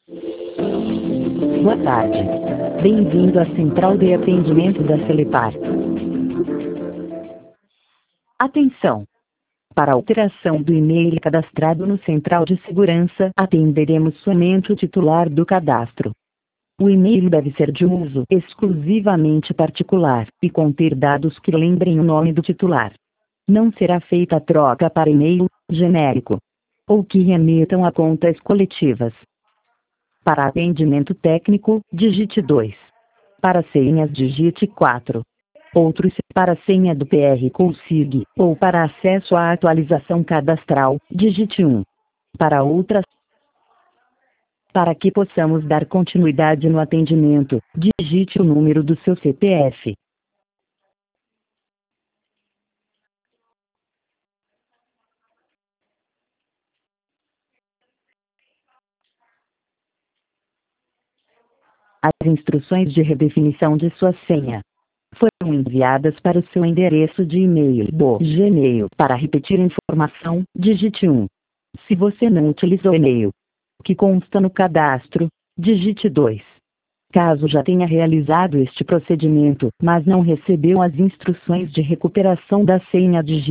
Boa tarde. Bem-vindo à central de atendimento da Celepar. Atenção! Para alteração do e-mail cadastrado no Central de Segurança, atenderemos somente o titular do cadastro. O e-mail deve ser de uso exclusivamente particular e conter dados que lembrem o nome do titular. Não será feita a troca para e-mail genérico ou que remetam a contas coletivas. Para atendimento técnico, digite 2. Para senhas, digite 4. Outros, para senha do PR Consigue, ou para acesso à atualização cadastral, digite 1. Para outras, para que possamos dar continuidade no atendimento, digite o número do seu CPF. As instruções de redefinição de sua senha foram enviadas para o seu endereço de e-mail do Gmail. Para repetir a informação, digite 1. Se você não utilizou o e-mail que consta no cadastro, digite 2. Caso já tenha realizado este procedimento, mas não recebeu as instruções de recuperação da senha, digite